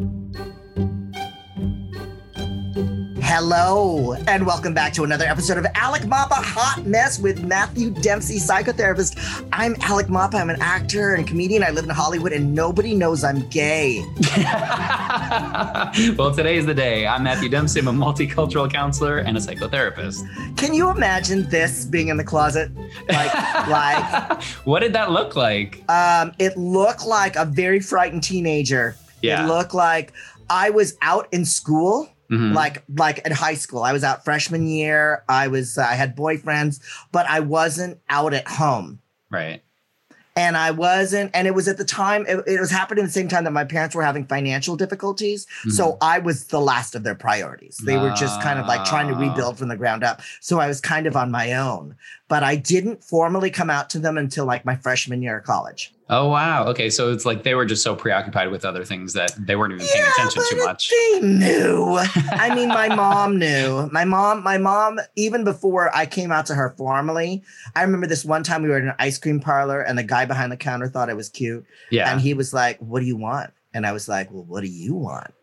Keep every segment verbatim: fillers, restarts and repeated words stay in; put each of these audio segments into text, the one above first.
Hello, and welcome back to another episode of Alec Mapa Hot Mess with Matthew Dempsey, psychotherapist. I'm Alec Mapa. I'm an actor and comedian. I live in Hollywood, and nobody knows I'm gay. Well, today is the day. I'm Matthew Dempsey. I'm a multicultural counselor and a psychotherapist. Can you imagine this being in the closet? Like, like. What did that look like? Um, it looked like a very frightened teenager. Yeah. It looked like I was out in school. Mm-hmm. Like, like in high school, I was out freshman year. I was, uh, I had boyfriends, but I wasn't out at home. Right. And I wasn't, and it was at the time, it, it was happening at the same time that my parents were having financial difficulties. Mm-hmm. So I was the last of their priorities. They were just kind of like trying to rebuild from the ground up. So I was kind of on my own, but I didn't formally come out to them until like my freshman year of college. Oh, wow. Okay. So it's like they were just so preoccupied with other things that they weren't even paying yeah, attention but too much. They knew. I mean, my mom knew. My mom, my mom, even before I came out to her formally, I remember this one time we were in an ice cream parlor and the guy behind the counter thought I was cute. Yeah. And he was like, "What do you want?" And I was like, "Well, what do you want?"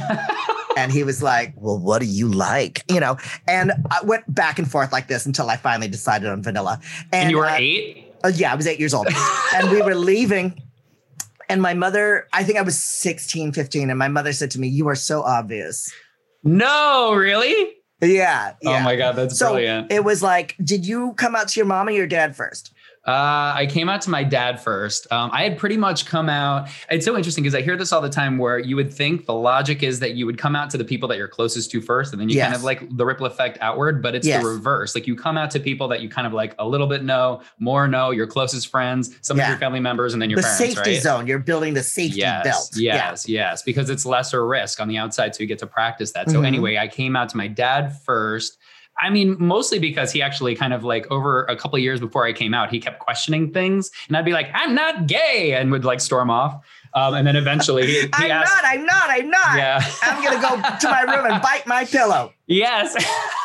And he was like, "Well, what do you like?" You know, and I went back and forth like this until I finally decided on vanilla. And, and you were uh, eight? Uh, yeah, I was eight years old. And we were leaving. And my mother, I think I was sixteen, fifteen. And my mother said to me, "You are so obvious." No, really? Yeah. yeah. Oh my God, that's so brilliant. It was like, did you come out to your mom or your dad first? Uh, I came out to my dad first. Um, I had pretty much come out. It's so interesting because I hear this all the time where you would think the logic is that you would come out to the people that you're closest to first, and then you yes. kind of like the ripple effect outward, but it's yes. the reverse. Like you come out to people that you kind of like a little bit know, more know, your closest friends, some yeah. of your family members, and then your the parents, safety right? zone. You're building the safety yes, belt. Yes, yeah. yes, because it's lesser risk on the outside. So you get to practice that. So mm-hmm. anyway, I came out to my dad first. I mean, mostly because he actually kind of like over a couple of years before I came out, he kept questioning things and I'd be like, "I'm not gay," and would like storm off. Um, and then eventually he, he I'm asked, not, I'm not, I'm not. Yeah. I'm going to go to my room and bite my pillow. Yes.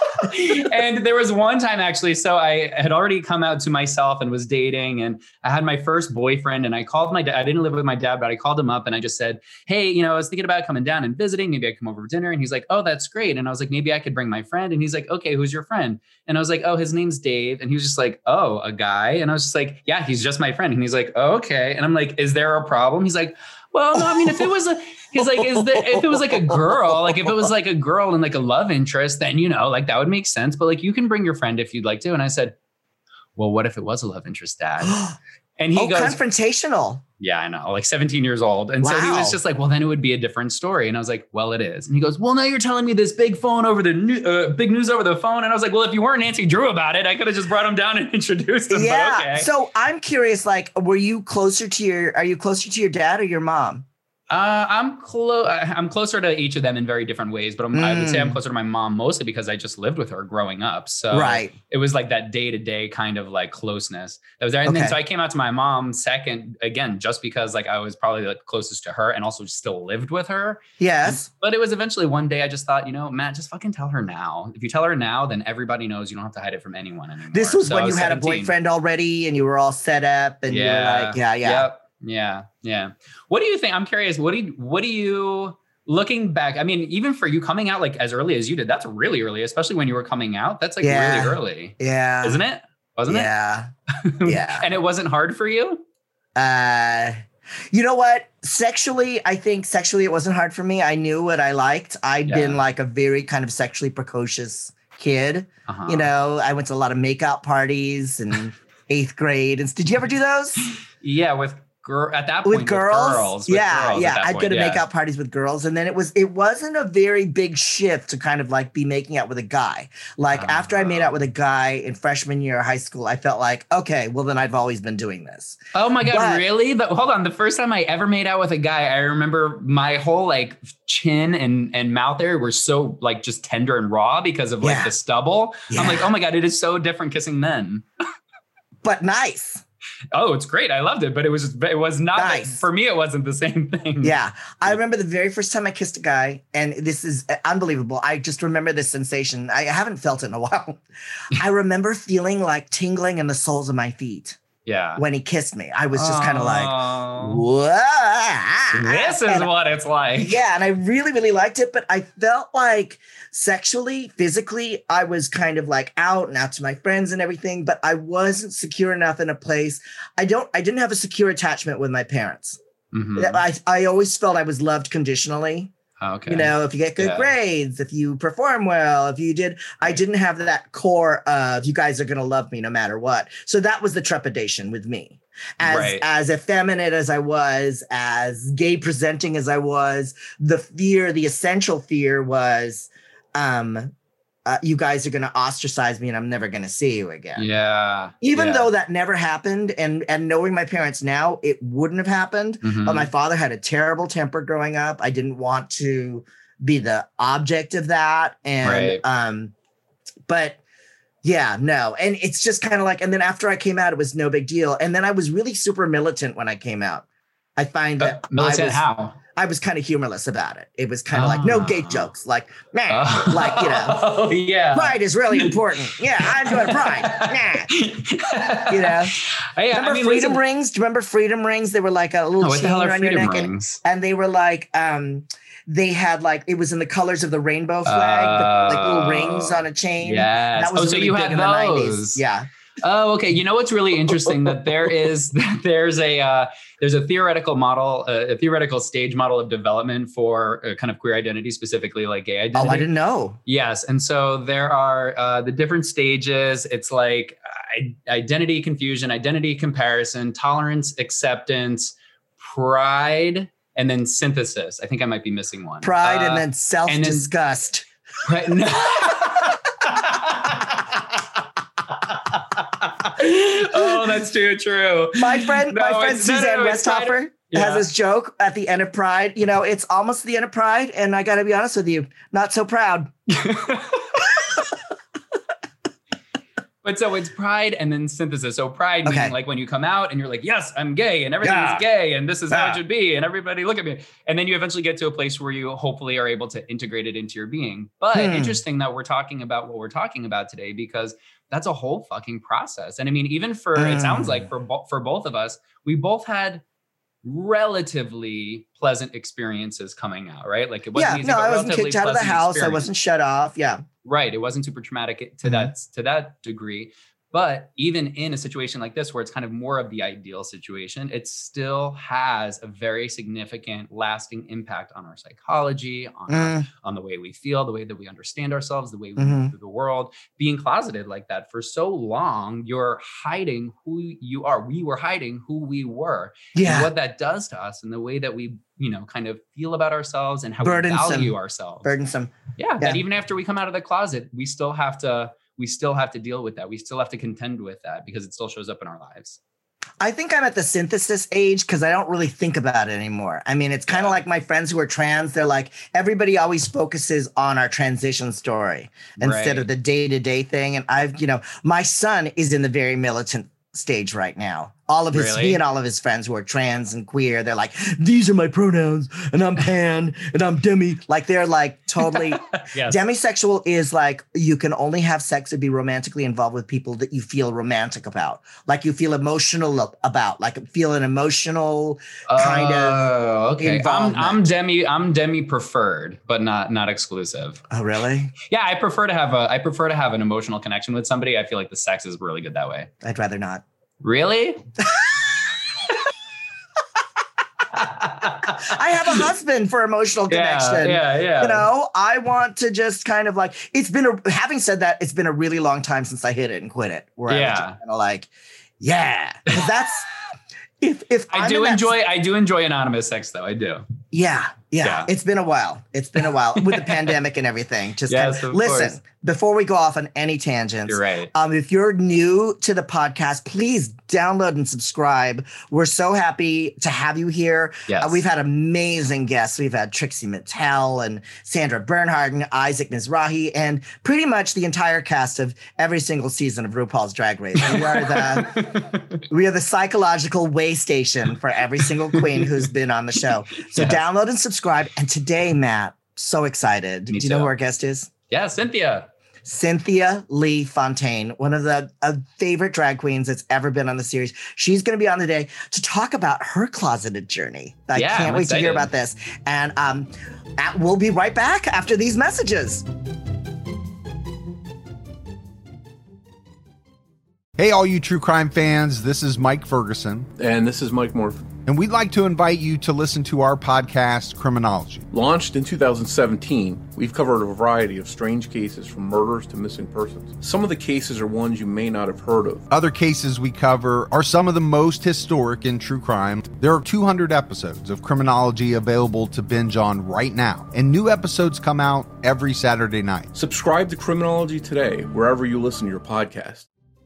And there was one time actually, so I had already come out to myself and was dating, and I had my first boyfriend, and I called my dad. I didn't live with my dad, but I called him up and I just said, "Hey, you know, I was thinking about coming down and visiting. Maybe I come over for dinner." And he's like, "Oh, that's great." And I was like, "Maybe I could bring my friend." And he's like, "Okay, who's your friend?" And I was like, "Oh, his name's Dave." And he was just like, "Oh, a guy?" And I was just like, "Yeah, he's just my friend." And he's like, "Oh, okay." And I'm like, "Is there a problem?" He's like, "Well, no, I mean, if it was a," he's like, "Is there, if it was like a girl, like if it was like a girl and like a love interest, then, you know, like that would make sense. But like, you can bring your friend if you'd like to." And I said, "Well, what if it was a love interest, Dad?" And he oh, goes, confrontational. "Yeah, I know, like seventeen years old." And wow. So he was just like, "Well, then it would be a different story." And I was like, "Well, it is." And he goes, "Well, now you're telling me this big phone over the new, uh, big news over the phone." And I was like, "Well, if you weren't Nancy Drew about it, I could have just brought him down and introduced him." Yeah. But okay. So I'm curious, like, were you closer to your, are you closer to your dad or your mom? Uh, I'm close. I'm closer to each of them in very different ways, but I'm, mm. I would say I'm closer to my mom mostly because I just lived with her growing up. So right. it was like that day to day kind of like closeness that was there. And okay. then so I came out to my mom second again, just because like I was probably like closest to her and also still lived with her. Yes. But it was eventually one day I just thought, you know, Matt, just fucking tell her now. If you tell her now, then everybody knows. You don't have to hide it from anyone anymore. This was so when you was had seventeen. A boyfriend already and you were all set up and yeah. you were like, yeah, yeah. Yep. Yeah. Yeah. What do you think? I'm curious. What do you, what do you, looking back, I mean, even for you coming out like as early as you did, that's really early, especially when you were coming out. That's like yeah. really early. Yeah. Isn't it? Wasn't yeah. it? Yeah. Yeah. And it wasn't hard for you? Uh, you know what? Sexually, I think sexually it wasn't hard for me. I knew what I liked. I'd yeah. been like a very kind of sexually precocious kid. Uh-huh. You know, I went to a lot of makeout parties in eighth grade. And did you ever do those? Yeah. With Girl, at that point, with girls, with girls with yeah, girls yeah, I'd point, go to yeah. makeout parties with girls, and then it was it wasn't a very big shift to kind of like be making out with a guy. Like uh, after I made out with a guy in freshman year of high school, I felt like, okay, well then I've always been doing this. Oh my god, but, really? But hold on, the first time I ever made out with a guy, I remember my whole like chin and and mouth area were so like just tender and raw because of like yeah. the stubble. Yeah. I'm like, oh my god, it is so different kissing men. But nice. Oh, it's great. I loved it, but it was it was not nice. Like, for me. It wasn't the same thing. Yeah, I remember the very first time I kissed a guy, and this is unbelievable. I just remember this sensation. I haven't felt it in a while. I remember feeling like tingling in the soles of my feet. Yeah. When he kissed me, I was just kind of like, Oh. whoa. This is And- what it's like. Yeah, and I really, really liked it, but I felt like sexually, physically, I was kind of like out and out to my friends and everything, but I wasn't secure enough in a place. I don't, I didn't have a secure attachment with my parents. Mhm. I, I always felt I was loved conditionally. Okay. You know, if you get good Yeah. grades, if you perform well, if you did, I didn't have that core of you guys are going to love me no matter what. So that was the trepidation with me. As, Right. as effeminate as I was, as gay presenting as I was, the fear, the essential fear was, um, uh, you guys are going to ostracize me and I'm never going to see you again. Yeah. Even yeah. though that never happened, and and knowing my parents now, it wouldn't have happened. Mhm. But my father had a terrible temper growing up. I didn't want to be the object of that. And Right. um, but yeah, no. And it's just kind of like, and then after I came out, it was no big deal. And then I was really super militant when I came out. I find that Uh, militant I was, how? I was kind of humorless about it. It was kind of like no gay Ah. jokes, like, nah, Oh. like, you know, Oh, yeah. pride is really important. Yeah, I'm doing pride. Nah. You know? Hey, Remember I mean, freedom listen, rings? Do you remember freedom rings? They were like a little oh, what the chain hell are around your freedom neck, and, rings? and they were like, um, they had like it was in the colors of the rainbow flag, but like little rings on a chain. Yes. That was Oh, so really you big had in the nineties. those. Yeah. Oh, okay. You know what's really interesting that there is there's a uh, there's a theoretical model, uh, a theoretical stage model of development for uh, kind of queer identity, specifically like gay identity. Oh, I didn't know. Yes, and so there are uh, the different stages. It's like I- identity confusion, identity comparison, tolerance, acceptance, pride, and then synthesis. I think I might be missing one. Pride Uh, and then self-disgust. Right, no. Oh, that's too true. My friend, No, my friend it's- no, no, Suzanne no, it's Pride- Westhofer Yeah. has this joke at the end of Pride. You know, it's almost the end of Pride, and I got to be honest with you, not so proud. But so it's pride and then synthesis. So pride Okay. meaning like when you come out and you're like, yes, I'm gay and everything Yeah. is gay and this is how Yeah. it should be and everybody look at me. And then you eventually get to a place where you hopefully are able to integrate it into your being. But Hmm. interesting that we're talking about what we're talking about today because that's a whole fucking process. And I mean, even for, it sounds Mm. like for, bo- for both of us, we both had relatively pleasant experiences coming out, right? Like it wasn't Yeah, easy, no, but I wasn't relatively kicked out of the pleasant house. I experience. wasn't shut off. Yeah. Right. It wasn't super traumatic to Mhm. that to that degree. But even in a situation like this, where it's kind of more of the ideal situation, it still has a very significant lasting impact on our psychology, on, our, Mm, on the way we feel, the way that we understand ourselves, the way we Mhm. move through the world. Being closeted like that for so long, you're hiding who you are. We were hiding who we were. And yeah. what that does to us and the way that we, you know, kind of feel about ourselves and how we Burdensome. value ourselves. Burdensome. Yeah, Yeah. that even after we come out of the closet, we still have to we still have to deal with that. We still have to contend with that because it still shows up in our lives. I think I'm at the synthesis age because I don't really think about it anymore. I mean, it's kind of Yeah. like my friends who are trans. They're like, everybody always focuses on our transition story instead Right. of the day-to-day thing. And I've, you know, my son is in the very militant stage right now. All of his, Really? he and all of his friends who are trans and queer, they're like, these are my pronouns and I'm pan and I'm demi. Like they're like totally, Yes. demisexual is like, you can only have sex or be romantically involved with people that you feel romantic about. Like you feel emotional about, like feel an emotional kind of Oh, okay. I'm involvement. I'm demi I'm demi preferred, but not not exclusive. Oh, really? Yeah, I prefer to have a I prefer to have an emotional connection with somebody. I feel like the sex is really good that way. I'd rather not. Really? I have a husband for emotional connection. Yeah, yeah, yeah. You know, I want to just kind of like, it's been a, having said that, it's been a really long time since I hit it and quit it. Where I was Yeah. just kind of like, yeah, 'cause that's, if, if I I'm do in that- enjoy I do enjoy anonymous sex though. I do. Yeah, yeah, Yeah. It's been a while. It's been a while with the pandemic and everything. Just Yes, kind of, of listen, course. before we go off on any tangents, You're right. um, if you're new to the podcast, please download and subscribe. We're so happy to have you here. Yes. Uh, we've had amazing guests. We've had Trixie Mattel and Sandra Bernhard and Isaac Mizrahi and pretty much the entire cast of every single season of RuPaul's Drag Race. We are the we are the psychological way station for every single queen who's been on the show. So Yes. download and subscribe. And today, Matt, so excited. Me Do you know too. who our guest is? Yeah, Cynthia. Cynthia Lee Fontaine, one of the uh, favorite drag queens that's ever been on the series. She's going to be on today to talk about her closeted journey. I yeah, can't I'm wait excited. to hear about this. And um, at, we'll be right back after these messages. Hey, all you true crime fans, this is Mike Ferguson. And this is Mike Morphin. And we'd like to invite you to listen to our podcast, Criminology. Launched in two thousand seventeen, we've covered a variety of strange cases from murders to missing persons. Some of the cases are ones you may not have heard of. Other cases we cover are some of the most historic in true crime. There are two hundred episodes of Criminology available to binge on right now, and new episodes come out every Saturday night. Subscribe to Criminology today, wherever you listen to your podcast.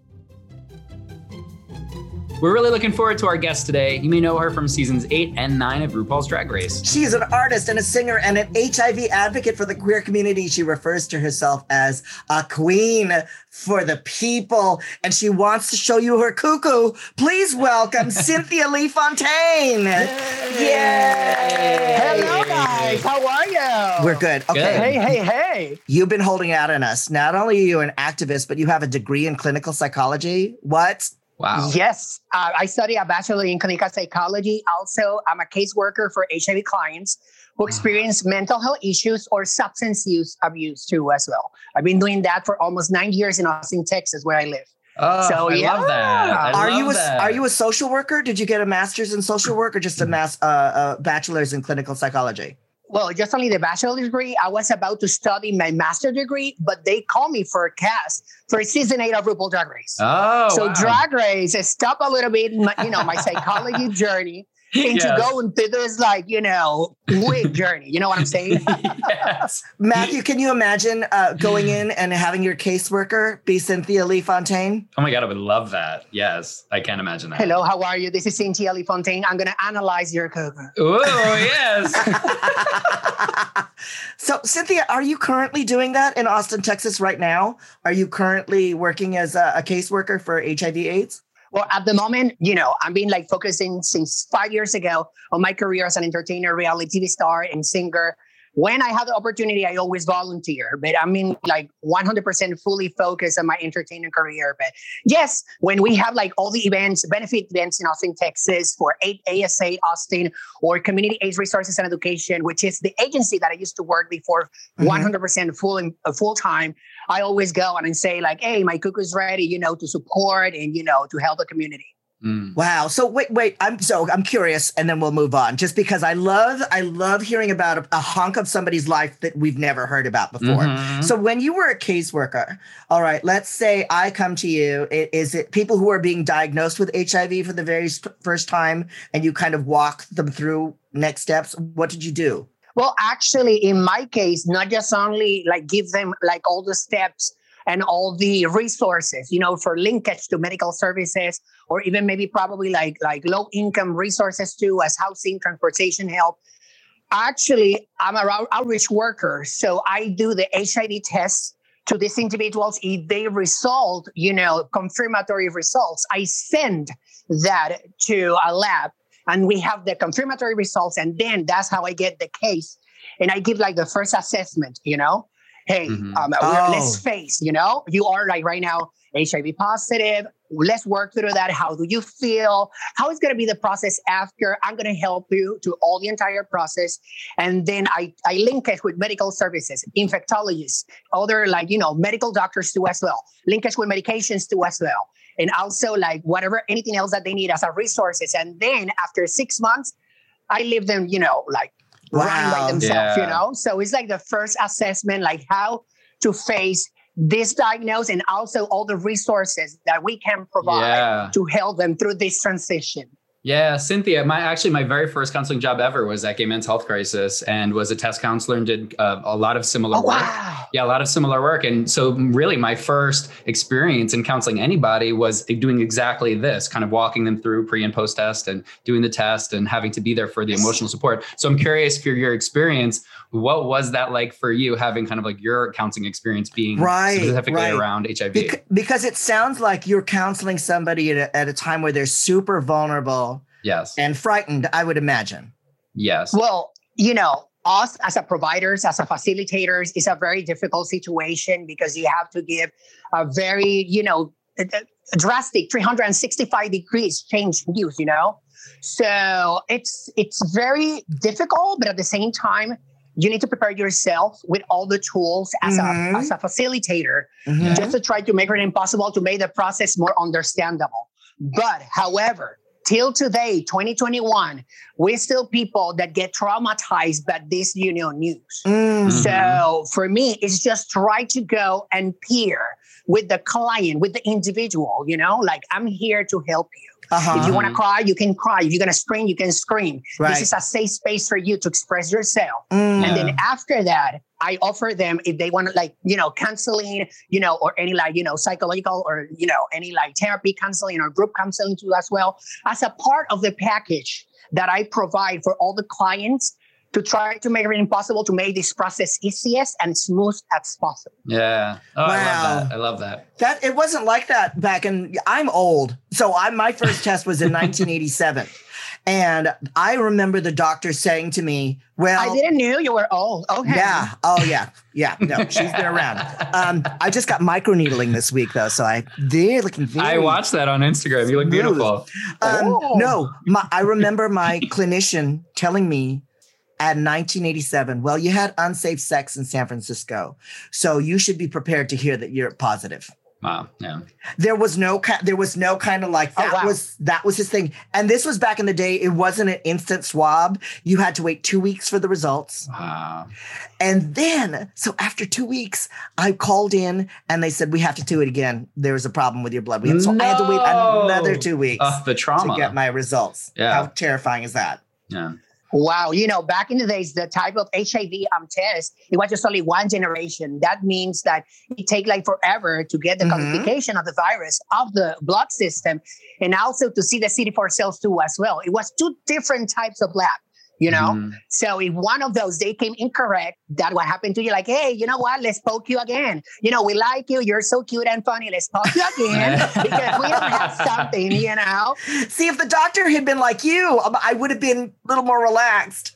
We're really looking forward to our guest today. You may know her from seasons eight and nine of RuPaul's Drag Race. She is an artist and a singer and an H I V advocate for the queer community. She refers to herself as a queen for the people, and she wants to show you her cuckoo. Please welcome Cynthia Lee Fontaine. Yay! Yay. Hello, guys. How are you? We're good. Okay. Good. Hey, hey, hey. You've been holding out on us. Not only are you an activist, but you have a degree in clinical psychology. What? Wow. Yes, uh, I study a bachelor in clinical psychology. Also, I'm a caseworker for H I V clients who experience mental health issues or substance use abuse too as well. I've been doing that for almost nine years in Austin, Texas, where I live. Oh, So, I yeah. love that. I Are love you a, that. are you a social worker? Did you get a master's in social work or just a mass uh, uh, bachelor's in clinical psychology? Well, just only the bachelor degree. I was about to study my master degree, but they called me for a cast for season eight of RuPaul Drag Race. Oh, so wow. Drag Race has stopped a little bit, my, you know, my psychology journey into Yes. going through this, like, you know, wig journey. You know what I'm saying? Yes. Matthew, can you imagine uh, going in and having your caseworker be Cynthia Lee Fontaine? Oh my God, I would love that. Yes, I can't imagine that. Hello, how are you? This is Cynthia Lee Fontaine. I'm going to analyze your cover. Oh, yes. So, Cynthia, are you currently doing that in Austin, Texas right now? Are you currently working as a, a caseworker for H I V AIDS? Well, at the moment, you know, I've been like focusing since five years ago on my career as an entertainer, reality T V star, and singer. When I have the opportunity, I always volunteer, but I mean, like one hundred percent fully focused on my entertainment career. But yes, when we have like all the events, benefit events in Austin, Texas for A S A Austin or Community AIDS Resources and Education, which is the agency that I used to work before, Mhm. one hundred percent full and uh, full time. I always go and I say like, hey, my cuckoo's ready, you know, to support and, you know, to help the community. Mm. Wow. So wait, wait. I'm so I'm curious, and then we'll move on. Just because I love, I love hearing about a, a hunk of somebody's life that we've never heard about before. Mhm. So when you were a caseworker, all right, let's say I come to you. i- Is it people who are being diagnosed with H I V for the very st- first time, and you kind of walk them through next steps? What did you do? Well, actually, in my case, not just only like give them like all the steps and all the resources, you know, for linkage to medical services, or even maybe probably like like low income resources too, as housing, transportation help. Actually, I'm an out- outreach worker, so I do the H I V tests to these individuals. If they result, you know, confirmatory results, I send that to a lab. And we have the confirmatory results, and then that's how I get the case. And I give like the first assessment, you know, hey, Mhm. um, Oh. we're, let's face, you know, you are like right now H I V positive. Let's work through that. How do you feel? How is going to be the process after? I'm going to help you to all the entire process. And then I, I link it with medical services, infectologists, other like, you know, medical doctors too as well, linkage with medications too as well. And also like whatever, anything else that they need as a resources. And then after six months, I leave them, you know, like run Wow. by themselves, you Yeah. know? So it's like the first assessment, like how to face this diagnosis and also all the resources that we can provide Yeah. to help them through this transition. Yeah, Cynthia, my actually my very first counseling job ever was at Gay Men's Health Crisis, and was a test counselor and did uh, a lot of similar Oh, work. wow. Yeah, a lot of similar work. And so really my first experience in counseling anybody was doing exactly this, kind of walking them through pre and post test and doing the test and having to be there for the emotional support. So I'm curious for your experience, what was that like for you, having kind of like your counseling experience being Right, specifically right. around H I V? Bec- because it sounds like you're counseling somebody at a, at a time where they're super vulnerable Yes. and frightened, I would imagine. Yes. Well, you know, us as a providers, as a facilitators, is a very difficult situation because you have to give a very, you know, a, a drastic three hundred sixty-five degrees change views, you know? So it's it's very difficult, but at the same time, you need to prepare yourself with all the tools as mm-hmm. a as a facilitator, mm-hmm. just to try to make it impossible to make the process more understandable. But however, till today, twenty twenty-one, we're still people that get traumatized by this, you know, news. Mm-hmm. So for me, it's just try to go and peer with the client, with the individual, you know, like I'm here to help you. Uh-huh. If you want to cry, you can cry. If you're going to scream, you can scream. Right. This is a safe space for you to express yourself. Mm. And then after that, I offer them, if they want to, like, you know, counseling, you know, or any like, you know, psychological or, you know, any like therapy counseling or group counseling too as well, as a part of the package that I provide for all the clients, to try to make it impossible to make this process easiest and smooth as possible. Yeah. Oh, wow. I love that. I love that. That it wasn't like that back in, I'm old. So I, my first test was in nineteen eighty-seven. And I remember the doctor saying to me, well, I didn't know you were old. Okay. Yeah. Oh yeah. Yeah. No, she's been around. Um, I just got microneedling this week though. So I, they're looking very I watched that on Instagram. You look beautiful. Um, oh. No, my, I remember my clinician telling me, at nineteen eighty-seven, well, you had unsafe sex in San Francisco, so you should be prepared to hear that you're positive. Wow, yeah. There was no, there was no kind of like that. Oh, wow. was that was his thing, and this was back in the day. It wasn't an instant swab. You had to wait two weeks for the results. Wow. And then, so after two weeks, I called in, and they said we have to do it again. There was a problem with your blood. We had, so no. I had to wait another two weeks. Uh, the trauma to get my results. Yeah. How terrifying is that? Yeah. Wow. You know, back in the days, the type of H I V um, test, it was just only one generation. That means that it take like forever to get the mm-hmm. quantification of the virus of the blood system, and also to see the C D four cells too as well. It was two different types of lab, you know? Mm-hmm. So if one of those, they came incorrect, that what happened to you, like, hey, you know what? Let's poke you again. You know, we like you. You're so cute and funny. Let's poke you again because we don't have something, you know? See, if the doctor had been like you, I would have been a little more relaxed.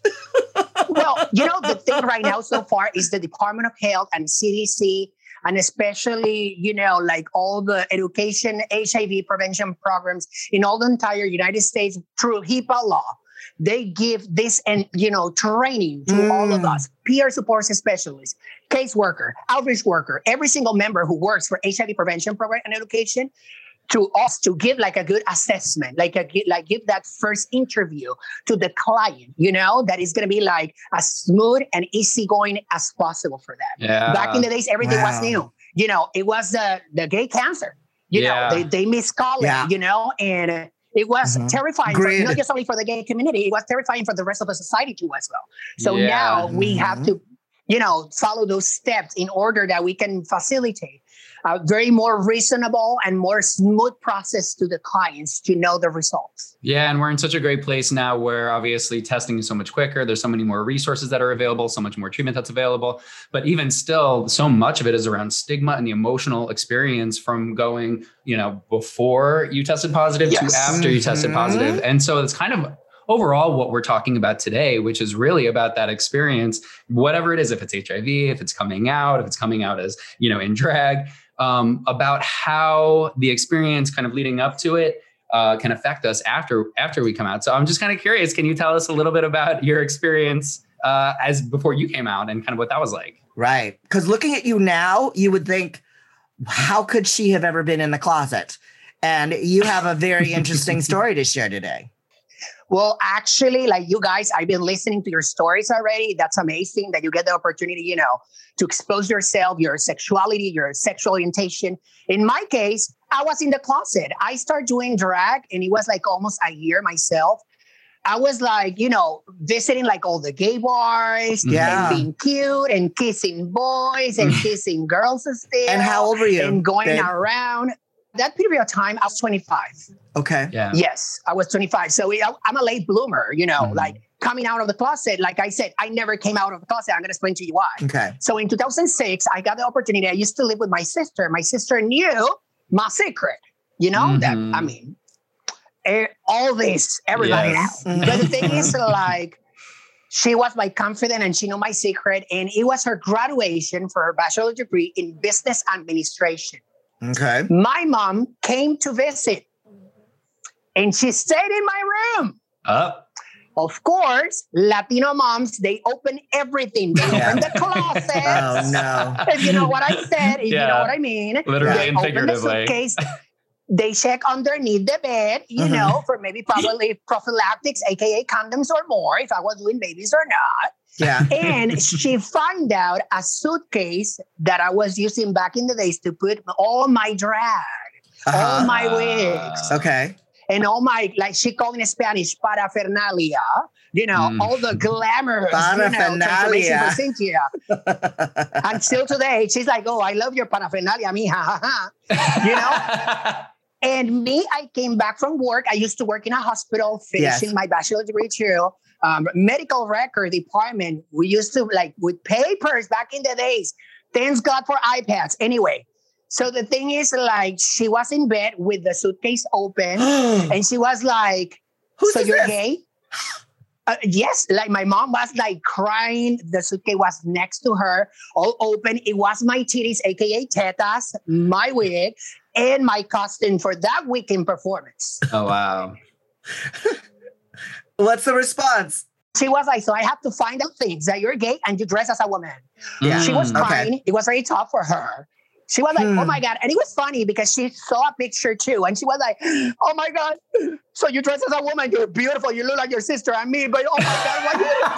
Well, you know, the thing right now so far is the Department of Health and C D C, and especially, you know, like all the education, H I V prevention programs in all the entire United States through HIPAA law. They give this and, you know, training to mm. all of us, peer support specialists, caseworker, outreach worker, every single member who works for H I V prevention program and education, to us to give like a good assessment, like a like give that first interview to the client, you know, that is going to be like as smooth and easygoing as possible for them. Yeah. Back in the days, everything wow. was new. You know, it was the the gay cancer. You yeah. know, they they miscall it. Yeah. You know, and. Uh, It was mm-hmm. terrifying, for, not just only for the gay community, it was terrifying for the rest of the society too as well. So yeah. now we mm-hmm. have to, you know, follow those steps in order that we can facilitate a very more reasonable and more smooth process to the clients to know the results. Yeah. And we're in such a great place now where obviously testing is so much quicker. There's so many more resources that are available, so much more treatment that's available. But even still, so much of it is around stigma and the emotional experience from going, you know, before you tested positive yes. to after you tested mm-hmm. positive. And so it's kind of overall what we're talking about today, which is really about that experience, whatever it is, if it's H I V, if it's coming out, if it's coming out as, you know, in drag, um, about how the experience kind of leading up to it uh, can affect us after, after we come out. So I'm just kind of curious, can you tell us a little bit about your experience uh, as before you came out and kind of what that was like? Right. Because looking at you now, you would think, how could she have ever been in the closet? And you have a very interesting story to share today. Well, actually, like you guys, I've been listening to your stories already. That's amazing that you get the opportunity, you know, to expose yourself, your sexuality, your sexual orientation. In my case, I was in the closet. I started doing drag and it was like almost a year myself. I was like, you know, visiting like all the gay bars yeah. and being cute and kissing boys and kissing girls still. And how old were you? And going babe? around. That period of time, I was twenty-five. Okay. Yeah. Yes, I was twenty-five. So I'm a late bloomer, you know, mm-hmm. like coming out of the closet. Like I said, I never came out of the closet. I'm going to explain to you why. Okay. So in two thousand six, I got the opportunity. I used to live with my sister. My sister knew my secret, you know, mm-hmm. that, I mean, all this, everybody yes. knows. But the thing is, like, she was my confidant and she knew my secret. And it was her graduation for her bachelor's degree in business administration. Okay. My mom came to visit and she stayed in my room. Up. Of course, Latino moms, they open everything. They Yeah. open the closets. Oh, no. If you know what I said, if Yeah. you know what I mean. Literally They and open the figuratively. suitcase. They check underneath the bed, you Mhm. know, for maybe probably prophylactics, A K A condoms or more, if I was doing babies or not. Yeah. And she found out a suitcase that I was using back in the days to put all my drag, all Uh-huh. my wigs, Okay. and all my, like she called in Spanish, parafernalia, you know, Mm. all the glamour, you know, transformation for Cynthia. And still today, she's like, oh, I love your paraphernalia, mija, ha, ha. You know? And me, I came back from work. I used to work in a hospital, finishing Yes. my bachelor's degree too. Um, medical record department. We used to like with papers back in the days. Thanks God for iPads. Anyway, so the thing is, like, she was in bed with the suitcase open, and she was like, Who's "So you're this? gay?" Uh, yes, like my mom was like crying. The suitcase was next to her, all open. It was my titties, aka tetas, my wig, and my costume for that weekend performance. Oh, wow. What's the response? She was like, so I have to find out things that you're gay and you dress as a woman. Yeah. She was Mm. Okay. crying. It was very tough for her. She was like, Hmm. oh my God. And it was funny because she saw a picture too. And she was like, oh my God. So you dress as a woman. You're beautiful. You look like your sister and me. But oh my God,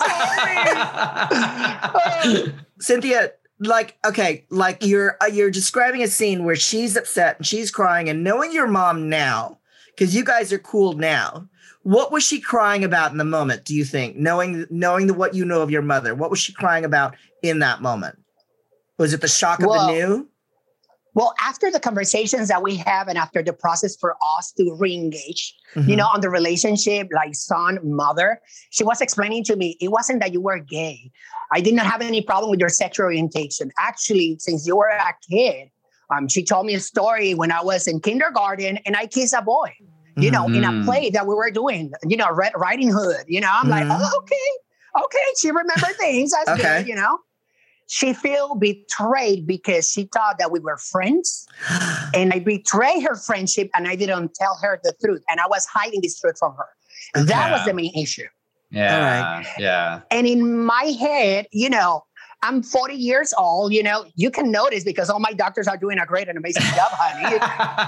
why you didn't tell me? Cynthia, like, okay, like you're uh, you're describing a scene where she's upset and she's crying, and knowing your mom now, because you guys are cool now. What was she crying about in the moment, do you think? Knowing knowing the, what you know of your mother, what was she crying about in that moment? Was it the shock of Well, the new? Well, after the conversations that we have and after the process for us to re-engage, Mhm. you know, on the relationship, like son, mother, she was explaining to me, it wasn't that you were gay. I did not have any problem with your sexual orientation. Actually, since you were a kid, um, she told me a story when I was in kindergarten and I kissed a boy, you know, in a Mhm. play that we were doing, you know, Red Riding Hood, you know, I'm like, Mhm. oh, okay, okay. She remembered things. That's Okay. good, you know. She felt betrayed because she thought that we were friends. And I betrayed her friendship and I didn't tell her the truth. And I was hiding this truth from her. That was Yeah. the main issue. Yeah. Yeah. And in my head, you know, I'm forty years old, you know, you can notice because all my doctors are doing a great and amazing job, honey.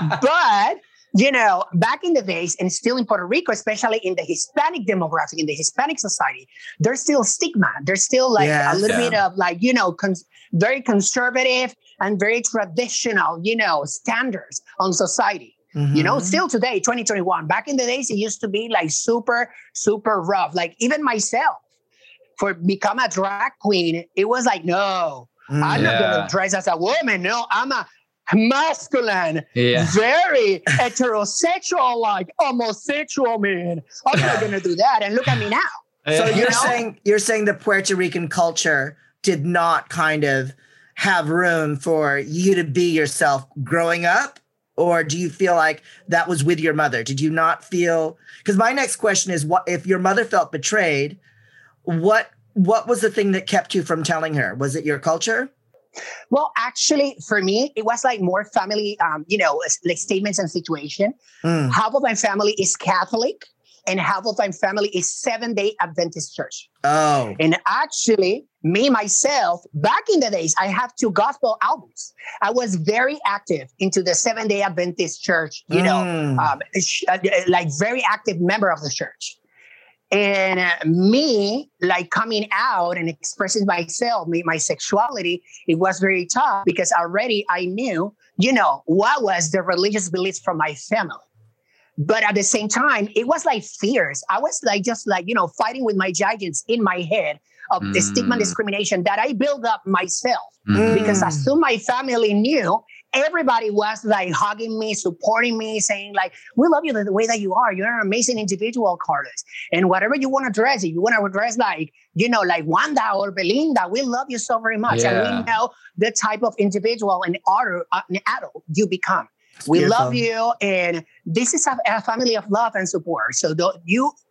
But, you know, back in the days and still in Puerto Rico, especially in the Hispanic demographic, in the Hispanic society, there's still stigma. There's still like Yes. a little Yeah. bit of like, you know, cons- very conservative and very traditional, you know, standards on society. You know, Mhm. still today, twenty twenty-one, back in the days, it used to be like super, super rough. Like even myself, for become a drag queen, it was like, no, Mm. I'm not Yeah. going to dress as a woman. No, I'm a masculine, Yeah. very heterosexual, like homosexual man. I'm not going to do that. And look at me now. So Yeah. you're know? saying you're saying the Puerto Rican culture did not kind of have room for you to be yourself growing up? Or do you feel like that was with your mother? Did you not feel, because my next question is, what if your mother felt betrayed, what what was the thing that kept you from telling her? Was it your culture? Well, actually, for me, it was like more family, um, you know, like statements and situation. Mm. Half of my family is Catholic and half of my family is Seventh-day Adventist Church. Oh. And actually, me, myself, back in the days, I have two gospel albums. I was very active into the Seventh-day Adventist Church, you know, Mm. um, sh- uh, like very active member of the church. And uh, me, like coming out and expressing myself, me, my sexuality, it was very tough because already I knew, you know, what was the religious beliefs from my family. But at the same time, it was like fierce. I was like, just like, you know, fighting with my giants in my head of the stigma and Mm. discrimination that I built up myself. Mhm. Because Mm. as soon my family knew, everybody was like hugging me, supporting me, saying like, we love you the way that you are. You're an amazing individual, Carlos. And whatever you want to dress, if you want to dress like, you know, like Wanda or Belinda, we love you so very much. And Yeah. we know the type of individual and adult, uh, an adult you become. We Beautiful. love you. And this is a, a family of love and support. So don't, you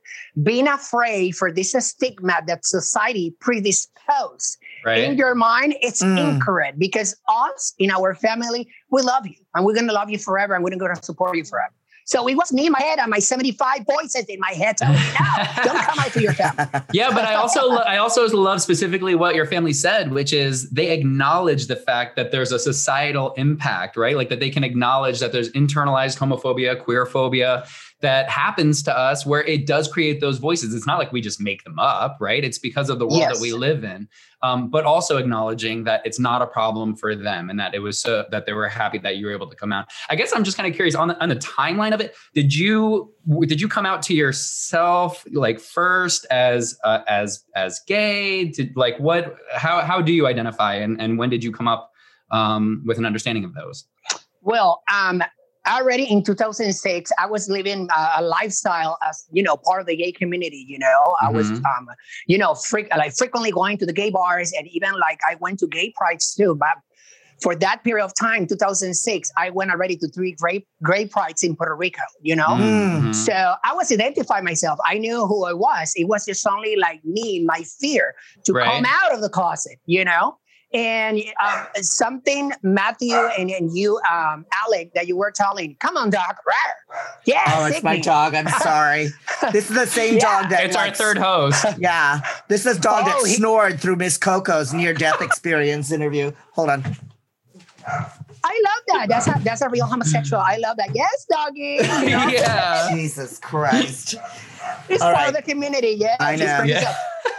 being afraid for this stigma that society predisposed Right. in your mind, it's Mm. incorrect because us in our family, we love you and we're going to love you forever and we're going to support you forever. So it was me in my head and my seventy-five voices in my head telling me, no, don't come out to your family. Yeah, but I also lo- I also love specifically what your family said, which is they acknowledge the fact that there's a societal impact, right? Like that they can acknowledge that there's internalized homophobia, queerphobia that happens to us where it does create those voices. It's not like we just make them up, right? It's because of the world Yes. that we live in. Um, but also acknowledging that it's not a problem for them and that it was so that they were happy that you were able to come out. I guess I'm just kind of curious on the, on the timeline of it. Did you did you come out to yourself like first as uh, as as gay? Did like what? How how do you identify and and when did you come up um, with an understanding of those? Well, um, already in two thousand six, I was living a, a lifestyle as, you know, part of the gay community, you know, I was, Mhm. um, you know, freak, like frequently going to the gay bars and even like I went to gay prides too. But for that period of time, two thousand six, I went already to three gay, gay prides in Puerto Rico, you know? Mhm. So I was identifying myself. I knew who I was. It was just only like me, my fear to Right. come out of the closet, you know? And um, something, Matthew and, and you, um, Alec, that you were telling, come on, Doc. Rawr. Yeah. Oh, it's my sickening. dog. I'm sorry. This is the same Yeah. dog that It's our like, third host. Yeah, this is dog that Oh, he- snored through Miss Coco's near-death experience interview. Hold on. I love that. That's a, that's a real homosexual. I love that. Yes, doggy. You know? Yeah. Jesus Christ. It's All part right. of the community. Yeah. I Just know. bring it Yeah. up.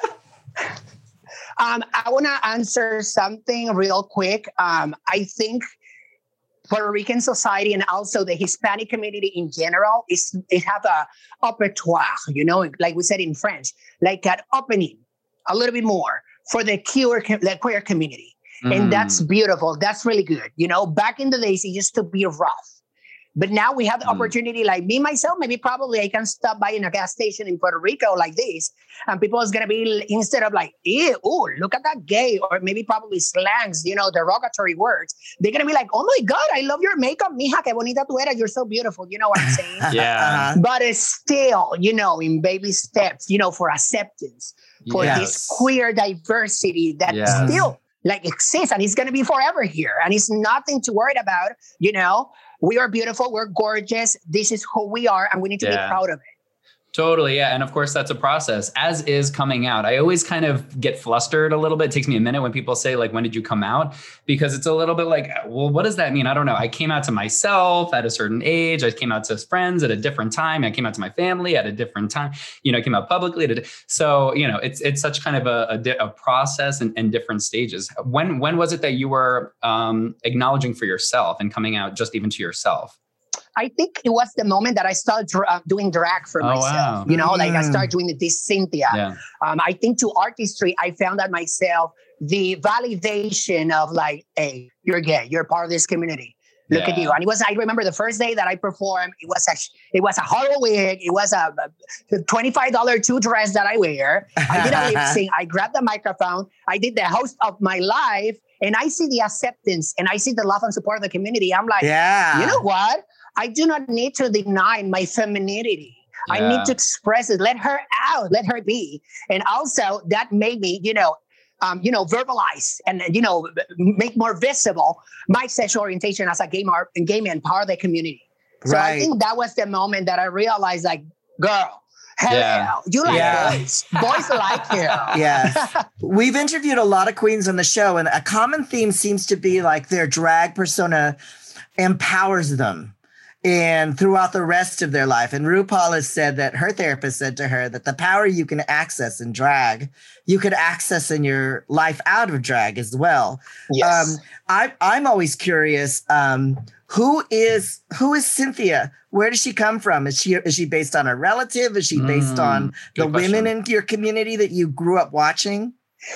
Um, I want to answer something real quick. Um, I think Puerto Rican society and also the Hispanic community in general is it have a apertoire, you know, like we said in French, like an opening a little bit more for the queer the queer community, Mm. and that's beautiful. That's really good. You know, back in the days it used to be rough. But now we have the Mm. opportunity, like me, myself, maybe probably I can stop by in a gas station in Puerto Rico like this. And people is going to be, instead of like, ew, ooh, look at that gay, or maybe probably slangs, you know, derogatory words. They're going to be like, oh my God, I love your makeup. Mija, que bonita tu eres. You're so beautiful. You know what I'm saying? Yeah. Uh-huh. But it's still, you know, in baby steps, you know, for acceptance, for Yes. this queer diversity that Yes. still like exists and it's going to be forever here. And it's nothing to worry about, you know. We are beautiful. We're gorgeous. This is who we are. And we need to Yeah. be proud of it. Totally. Yeah. And of course, that's a process, as is coming out. I always kind of get flustered a little bit. It takes me a minute when people say, like, when did you come out? Because it's a little bit like, well, what does that mean? I don't know. I came out to myself at a certain age. I came out to friends at a different time. I came out to my family at a different time. You know, I came out publicly. At a, so, you know, it's it's such kind of a, a, di- a process and, and different stages. When when was it that you were um, acknowledging for yourself and coming out just even to yourself? I think it was the moment that I started dra- uh, doing drag for Oh, myself. wow. You know, like I Mm. started doing this Cynthia. Yeah. Um, I think to artistry, I found out myself the validation of like, hey, you're gay. You're part of this community. Look at Yeah. you. And it was, I remember the first day that I performed, it was a, it was a horror wig. It was a, a twenty-five dollars two dress that I wear. I did a lip sync. I grabbed the microphone. I did the host of my live and I see the acceptance and I see the love and support of the community. I'm like, Yeah. you know what? I do not need to deny my femininity. I Yeah. need to express it. Let her out. Let her be. And also that made me, you know, um, you know, verbalize and, you know, make more visible my sexual orientation as a gay, mar- gay man, part of the community. So I Right. think that was the moment that I realized, like, girl, hell Yeah. yeah, you like Yeah. boys. Boys like you. Yes. We've interviewed a lot of queens on the show, and a common theme seems to be like their drag persona empowers them and throughout the rest of their life. And RuPaul has said that her therapist said to her that the power you can access in drag, you could access in your life out of drag as well. Yes. Um, I, I'm always curious, um, who is who is Cynthia? Where does she come from? Is she is she based on a relative? Is she based Mm, on the good women question. in your community that you grew up watching?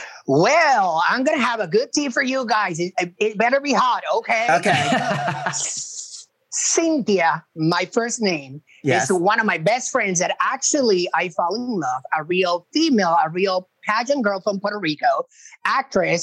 Well, I'm going to have a good tea for you guys. It, it better be hot, okay? Okay. Cynthia, my first name, Yes. is one of my best friends that actually I fell in love, a real female, a real pageant girl from Puerto Rico, actress,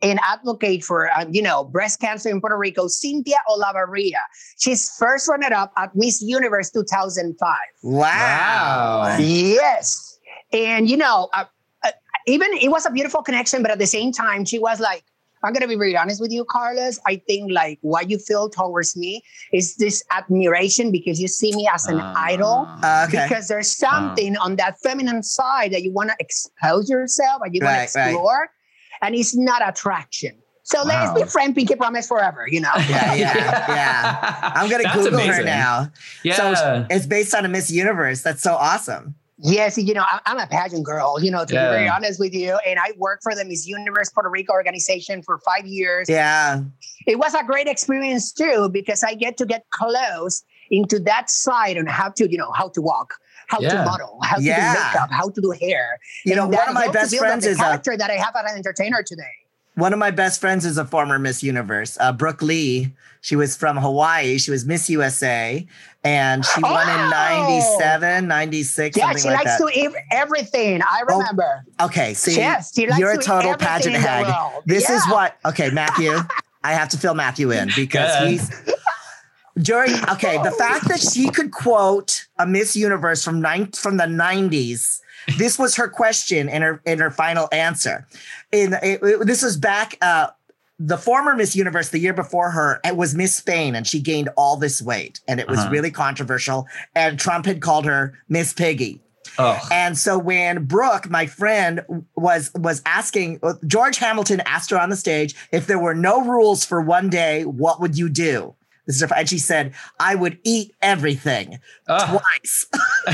an advocate for, uh, you know, breast cancer in Puerto Rico, Cynthia Olavarria. She's first runner-up at Miss Universe two thousand five. Wow. Wow. Yes. And, you know, uh, uh, even it was a beautiful connection, but at the same time, she was like, I'm going to be very honest with you, Carlos. I think like what you feel towards me is this admiration because you see me as an Uh, idol. Uh, okay. Because there's something on that feminine side that you want to expose yourself and you want Right, to right. explore. And it's not attraction. So let's Wow. be friend, Pinky Promise forever, you know? Yeah, yeah, yeah. I'm gonna That's Google her amazing. now. Yeah. So it's based on a Miss Universe. That's so awesome. Yes, you know, I- I'm a pageant girl, you know, to Yeah. be very honest with you. And I worked for the Miss Universe Puerto Rico organization for five years. Yeah. It was a great experience too, because I get to get close into that side on how to, you know, how to walk, how to Yeah. model, how to Yeah. do makeup, how to do hair. You know, And one that of my helped to best build up friends the is a character that I have as an entertainer today. one of my best friends is a former Miss Universe, uh, Brooke Lee. She was from Hawaii. She was Miss U S A, and she won in Oh! ninety-seven, ninety-six, Yeah, something she like likes that. to eat everything. I Oh, remember. Okay, see, Yes, she likes you're to a eat total everything pageant in the head. world. This is Yeah. what, okay, Matthew, I have to fill Matthew in because Good. he's during, okay, the fact that she could quote a Miss Universe from nine, from the nineties. This was her question in her in her final answer. In it, it- this was back. Uh, the former Miss Universe, the year before her, it was Miss Spain, and she gained all this weight, and it was Uh-huh. really controversial. And Trump had called her Miss Piggy. Oh. And so when Brooke, my friend, was was asking, George Hamilton asked her on the stage, if there were no rules for one day, what would you do? This is her, and she said, I would eat everything Oh. twice.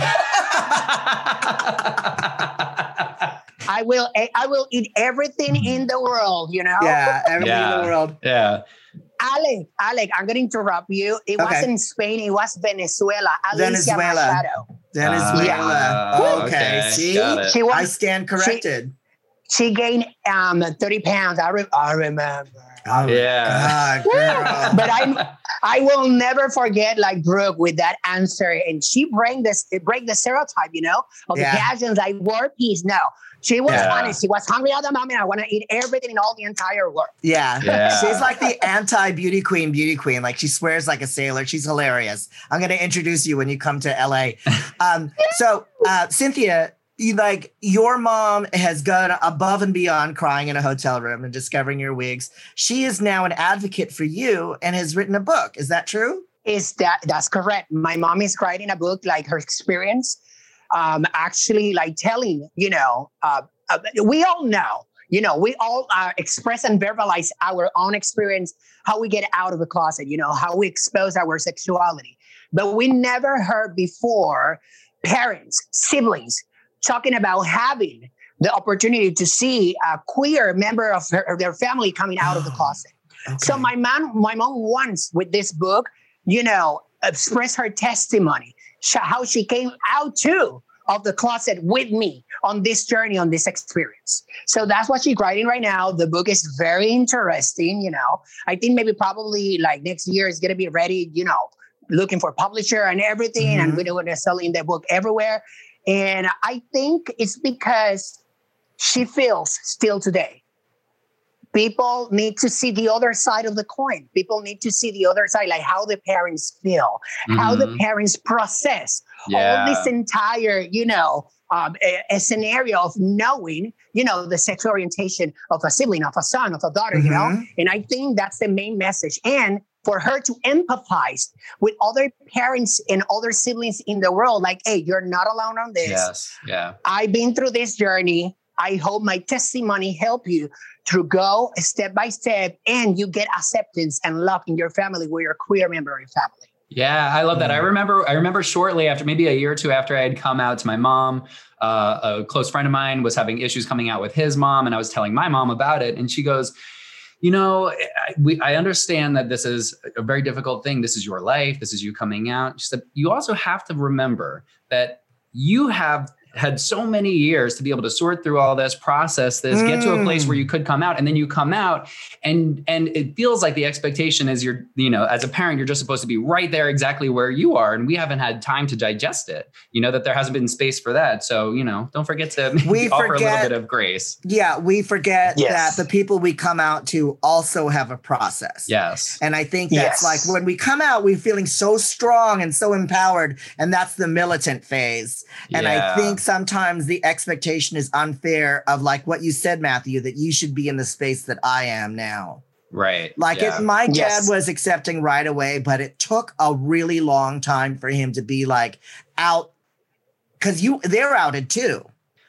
I will I will eat everything in the world, you know? Yeah, everything in Yeah. the world. Yeah. Alec, Alec, I'm going to interrupt you. It Okay. wasn't Spain, it was Venezuela. Alicia Venezuela. Machado. Venezuela. Ah, okay, okay, see? got it. She I was stand corrected. she gained um thirty pounds. I, re- I remember. Oh, Yeah. God, girl. But I I will never forget like Brooke with that answer. And she break this break the stereotype, you know, of Yeah. the pageants like war peace. No. She was Yeah. honest. She was hungry at the moment. I want to eat everything in all the entire world. Yeah. Yeah. She's like the anti-beauty queen, beauty queen. Like she swears like a sailor. She's hilarious. I'm going to introduce you when you come to L A. Um, so, uh, Cynthia, you like your mom has gone above and beyond crying in a hotel room and discovering your wigs. She is now an advocate for you and has written a book. Is that true? Is that that's correct? My mom is writing a book like her experience, um, actually like telling you know, uh, uh, we all know, you know, we all uh, express and verbalize our own experience, how we get out of the closet, you know, how we expose our sexuality, but we never heard before parents, siblings talking about having the opportunity to see a queer member of her, their family coming out of the closet. Okay. So my mom, my mom wants with this book, you know, express her testimony, sh- how she came out too of the closet with me on this journey, on this experience. So that's what she's writing right now. The book is very interesting. You know, I think maybe probably like next year is going to be ready, you know, looking for publisher and everything. Mhm. And we're going to sell in the book everywhere. And I think it's because she feels still today. People need to see the other side of the coin. People need to see the other side, like how the parents feel, how the Mhm. parents process Yeah. all this entire, you know, um, a, a scenario of knowing, you know, the sexual orientation of a sibling, of a son, of a daughter, you know? Mhm. And I think that's the main message. And for her to empathize with other parents and other siblings in the world, like, hey, you're not alone on this. Yes. Yeah. I've been through this journey. I hope my testimony help you to go step by step and you get acceptance and love in your family where you're a queer member of your family. Yeah, I love that. I remember, I remember shortly after, maybe a year or two after I had come out to my mom, uh, a close friend of mine was having issues coming out with his mom, and I was telling my mom about it, and she goes, you know, I, we, I understand that this is a very difficult thing. This is your life. This is you coming out. She said, you also have to remember that you have had so many years to be able to sort through all this, process this, mm. get to a place where you could come out, and then you come out and, and it feels like the expectation is you're, you know, as a parent, you're just supposed to be right there exactly where you are. And we haven't had time to digest it, you know, that there hasn't been space for that. So, you know, don't forget to we offer forget, a little bit of grace. Yeah. We forget yes. that the people we come out to also have a process. Yes. And I think that's yes. like when we come out, we're feeling so strong and so empowered, and that's the militant phase. And yeah. I think sometimes the expectation is unfair of like what you said, Matthew, that you should be in the space that I am now. Right. Like yeah. if my dad yes. was accepting right away, but it took a really long time for him to be like out, because you they're outed too.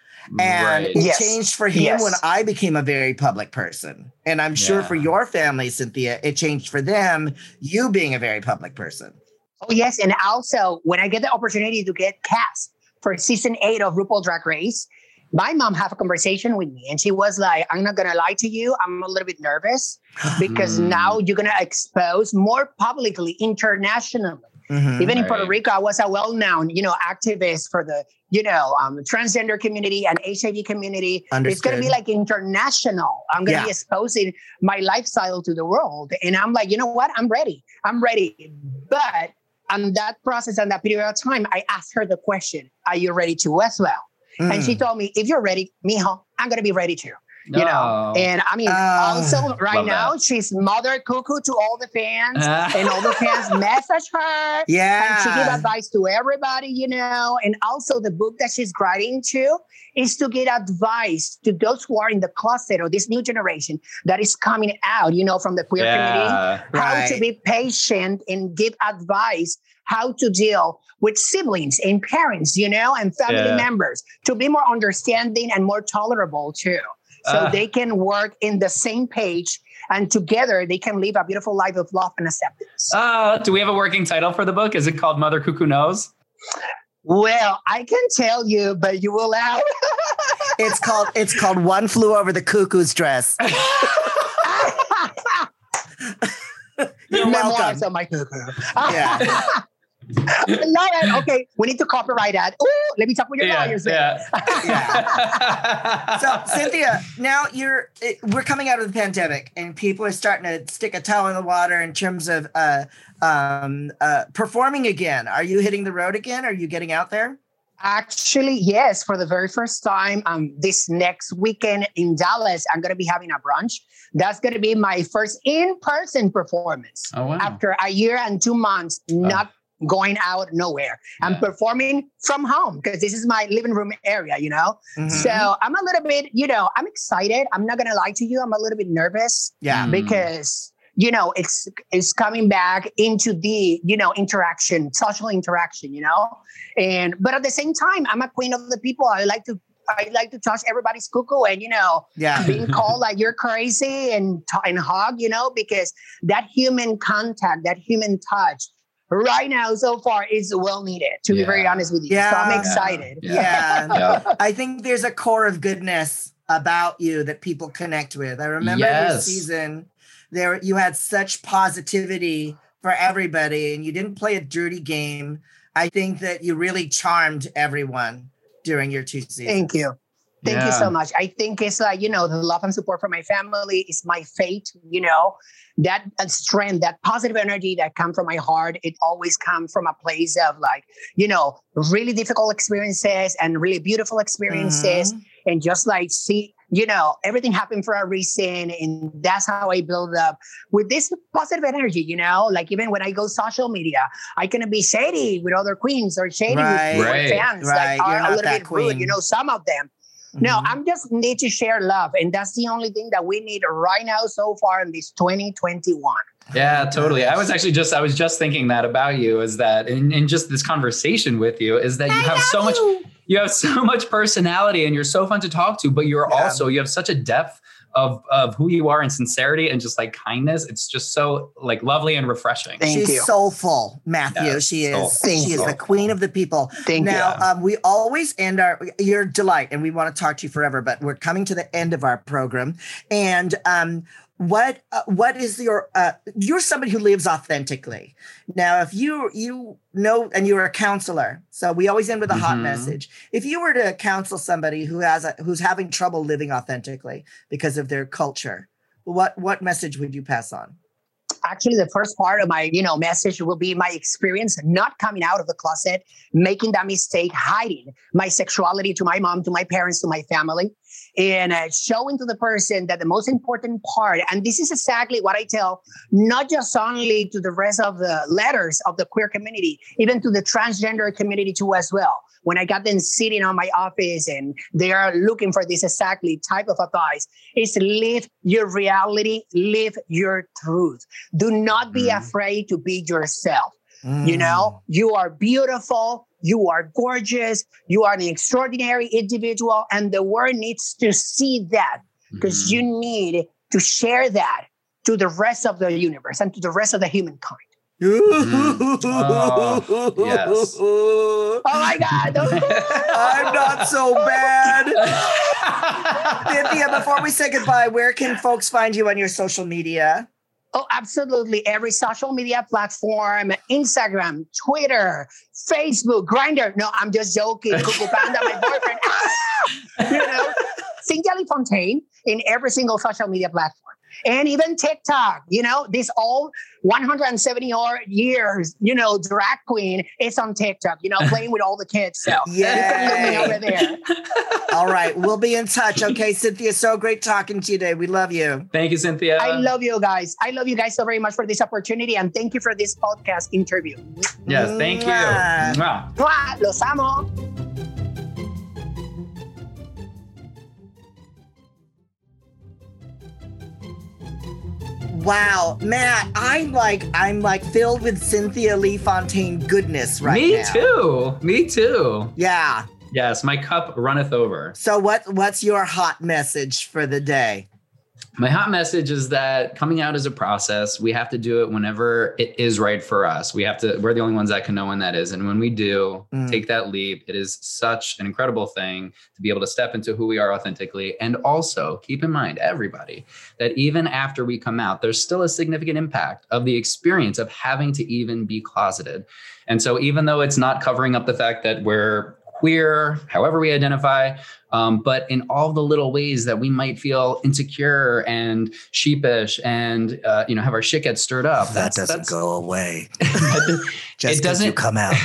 And right. it yes. changed for him yes. when I became a very public person. And I'm sure yeah. for your family, Cynthia, it changed for them, you being a very public person. Oh, yes. And also, when I get the opportunity to get cast for season eight of RuPaul Drag Race, my mom had a conversation with me and she was like, I'm not going to lie to you. I'm a little bit nervous because now you're going to expose more publicly, internationally. Mm-hmm, Even in right. Puerto Rico, I was a well-known, you know, activist for the, you know, um, transgender community and H I V community. Understood. It's going to be like international. I'm going to yeah. be exposing my lifestyle to the world. And I'm like, you know what? I'm ready. I'm ready. But on that process and that period of time, I asked her the question, are you ready to as well? Mm. And she told me, if you're ready, mijo, I'm going to be ready too. You know, and I mean, uh, also right now, that. she's mother cuckoo to all the fans uh. and all the fans message her. Yeah. And she give advice to everybody, you know, and also the book that she's writing to is to get advice to those who are in the closet or this new generation that is coming out, you know, from the queer yeah, community, right. how to be patient and give advice, how to deal with siblings and parents, you know, and family yeah. members to be more understanding and more tolerable too. So uh, they can work in the same page and together they can live a beautiful life of love and acceptance. Uh, do we have a working title for the book? Is it called Mother Cuckoo Knows? Well, I can tell you, but you will laugh. It's called It's called One Flew Over the Cuckoo's Dress. You're welcome. Of my cuckoo. Yeah. I love it. Okay, we need to copyright that. Ooh, let me talk with your yeah, lawyers. Yeah. yeah. So, Cynthia, now you're we're coming out of the pandemic, and people are starting to stick a toe in the water in terms of uh, um, uh, performing again. Are you hitting the road again? Are you getting out there? Actually, yes. For the very first time, um, this next weekend in Dallas, I'm going to be having a brunch. That's going to be my first in-person performance. Oh, wow. After a year and two months, oh. not going out nowhere. Yeah. I'm performing from home because this is my living room area, you know? Mm-hmm. So I'm a little bit, you know, I'm excited. I'm not going to lie to you. I'm a little bit nervous. Yeah. Because, you know, it's it's coming back into the, you know, interaction, social interaction, you know? And, but at the same time, I'm a queen of the people. I like to I like to touch everybody's cuckoo and, you know, yeah. being called like you're crazy and, and hug, you know, because that human contact, that human touch, right now, so far, is well needed, to yeah. be very honest with you. Yeah. So I'm excited. Yeah. Yeah. yeah. I think there's a core of goodness about you that people connect with. I remember yes. this season, there you had such positivity for everybody and you didn't play a dirty game. I think that you really charmed everyone during your two seasons. Thank you. Thank yeah. you so much. I think it's like, you know, the love and support from my family is my fate, you know, that strength, that positive energy that comes from my heart. It always comes from a place of like, you know, really difficult experiences and really beautiful experiences. Mm-hmm. And just like, see, you know, everything happened for a reason. And that's how I build up with this positive energy, you know, like even when I go social media, I can be shady with other queens or shady right. with right. fans right. that You're are a little bit queen. rude, you know, some of them. Mm-hmm. No, I'm just need to share love. And that's the only thing that we need right now so far in this twenty twenty-one. Yeah, totally. I was actually just, I was just thinking that about you is that in, in just this conversation with you is that you I have so you. much, you have so much personality and you're so fun to talk to, but you're yeah. also, you have such a depth of, of who you are and sincerity and just like kindness. It's just so like lovely and refreshing. Thank She's you. soulful, Matthew. Yeah, she is, soulful. she is the queen of the people. Thank now, you. Um, we always end our, your delight and we want to talk to you forever, but we're coming to the end of our program. And, um, what uh, what is your uh, you're somebody who lives authentically. Now, if you you know, and you're a counselor, so we always end with a hot Mm-hmm. message. If you were to counsel somebody who has a, who's having trouble living authentically because of their culture, what what message would you pass on? Actually, the first part of my, you know, message will be my experience not coming out of the closet, making that mistake, hiding my sexuality to my mom, to my parents, to my family, and uh, showing to the person that the most important part, and this is exactly what I tell, not just only to the rest of the letters of the queer community, even to the transgender community too as well. When I got them sitting on my office and they are looking for this exactly type of advice, is live your reality, live your truth. Do not be Mm. afraid to be yourself. Mm. You know, you are beautiful. You are gorgeous. You are an extraordinary individual. And the world needs to see that because Mhm. you need to share that to the rest of the universe and to the rest of the humankind. Mm. Oh, yes. Oh my God. I'm not so bad. Cynthia, before we say goodbye, where can folks find you on your social media? Oh, absolutely. Every social media platform, Instagram, Twitter, Facebook, Grindr. No, I'm just joking. Cuckoo Panda, my boyfriend. You know, Cynthia Lee Fontaine in every single social media platform. And even TikTok, you know, this old one hundred seventy years, you know, drag queen is on TikTok, you know, playing with all the kids. So you can look me Yay. over there. All right. We'll be in touch. Okay, Cynthia, so great talking to you today. We love you. Thank you, Cynthia. I love you guys. I love you guys so very much for this opportunity. And thank you for this podcast interview. Yes, thank you. Mwah. Mwah. Mwah. Los amo. Wow, Matt, I'm like I'm like filled with Cynthia Lee Fontaine goodness right Me now. too. Me too. Yeah. Yes, my cup runneth over. So what what's your hot message for the day? My hot message is that coming out is a process. We have to do it whenever it is right for us. We have to, we're the only ones that can know when that is. And when we do Mm. take that leap, it is such an incredible thing to be able to step into who we are authentically. And also keep in mind, everybody, that even after we come out, there's still a significant impact of the experience of having to even be closeted. And so even though it's not covering up the fact that we're queer, however we identify, um, but in all the little ways that we might feel insecure and sheepish and, uh, you know, have our shit get stirred up. That That's- doesn't that's- go away. It Just because you doesn't- come out.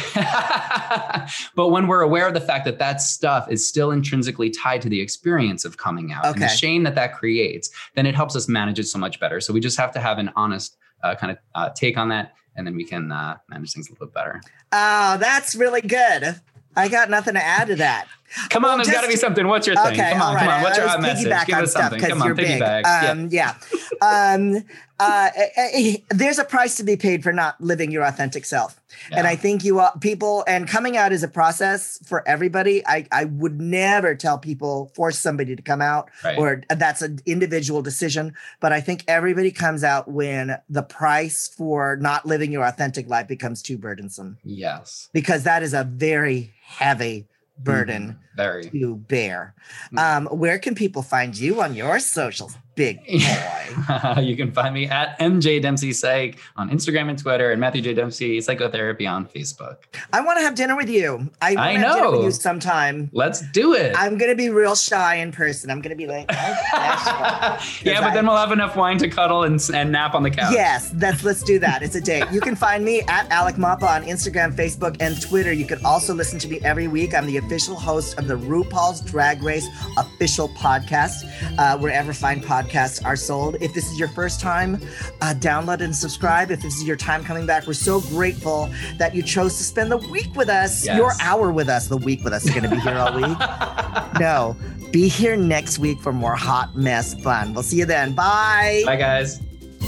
But when we're aware of the fact that that stuff is still intrinsically tied to the experience of coming out and the Okay. shame that that creates, then it helps us manage it so much better. So we just have to have an honest uh, kind of uh, take on that, and then we can uh, manage things a little bit better. Oh, that's really good. I got nothing to add to that. Come Well, on, there's just- got to be something. What's your thing? Okay, come on, all right. come on. What's your I hot was message? piggyback Give on us stuff something. 'cause Come on, you're big. piggyback. Yeah. Um, yeah. um, uh, eh, eh, there's a price to be paid for not living your authentic self. And Yeah. I think you uh, people and coming out is a process for everybody. I, I would never tell people force somebody to come out Right. or that's an individual decision. But I think everybody comes out when the price for not living your authentic life becomes too burdensome, Yes. because that is a very heavy burden Mhm. Very. to bear. Mm. Um, where can people find you on your socials, big boy? You can find me at M J Dempsey Psych on Instagram and Twitter, and Matthew J Dempsey Psychotherapy on Facebook. I want to have dinner with you. I want I to have dinner with know. you sometime. Let's do it. I'm gonna be real shy in person. I'm gonna be like, yeah, but I- then we'll have enough wine to cuddle and, and nap on the couch. yes, that's let's do that. It's a date. You can find me at Alec Mappa on Instagram, Facebook, and Twitter. You can also listen to me every week. I'm the official host of the RuPaul's Drag Race official podcast, uh, wherever fine podcasts are sold. If this is your first time, uh, download and subscribe. If this is your time coming back, we're so grateful that you chose to spend the week with us, Yes. your hour with us, the week with us. You're going to be here all week. No, be here next week for more hot mess fun. We'll see you then. Bye. Bye, guys.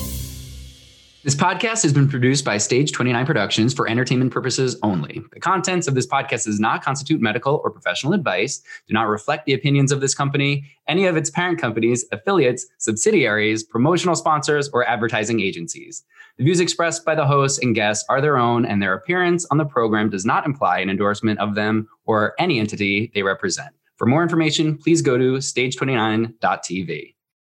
This podcast has been produced by Stage twenty-nine Productions for entertainment purposes only. The contents of this podcast does not constitute medical or professional advice, do not reflect the opinions of this company, any of its parent companies, affiliates, subsidiaries, promotional sponsors, or advertising agencies. The views expressed by the hosts and guests are their own, and their appearance on the program does not imply an endorsement of them or any entity they represent. For more information, please go to stage twenty-nine dot t v.